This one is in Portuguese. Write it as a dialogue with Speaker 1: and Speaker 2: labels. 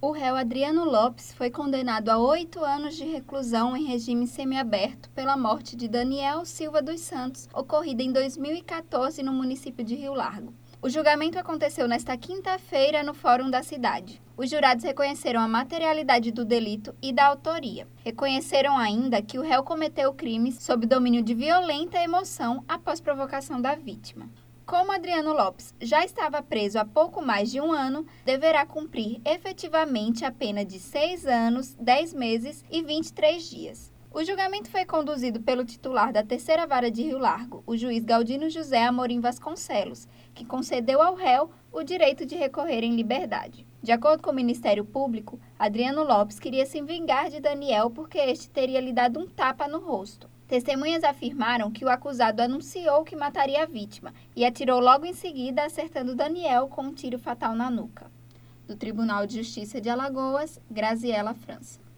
Speaker 1: O réu Adriano Lopes foi condenado a 8 anos de reclusão em regime semiaberto pela morte de Daniel Silva dos Santos, ocorrida em 2014 no município de Rio Largo. O julgamento aconteceu nesta quinta-feira no Fórum da cidade. Os jurados reconheceram a materialidade do delito e da autoria. Reconheceram ainda que o réu cometeu crimes sob domínio de violenta emoção após provocação da vítima. Como Adriano Lopes já estava preso há pouco mais de um ano, deverá cumprir efetivamente a pena de 6 anos, 10 meses e 23 dias. O julgamento foi conduzido pelo titular da Terceira Vara de Rio Largo, o juiz Galdino José Amorim Vasconcelos, que concedeu ao réu o direito de recorrer em liberdade. De acordo com o Ministério Público, Adriano Lopes queria se vingar de Daniel porque este teria lhe dado um tapa no rosto. Testemunhas afirmaram que o acusado anunciou que mataria a vítima e atirou logo em seguida, acertando Daniel com um tiro fatal na nuca. Do Tribunal de Justiça de Alagoas, Graziela França.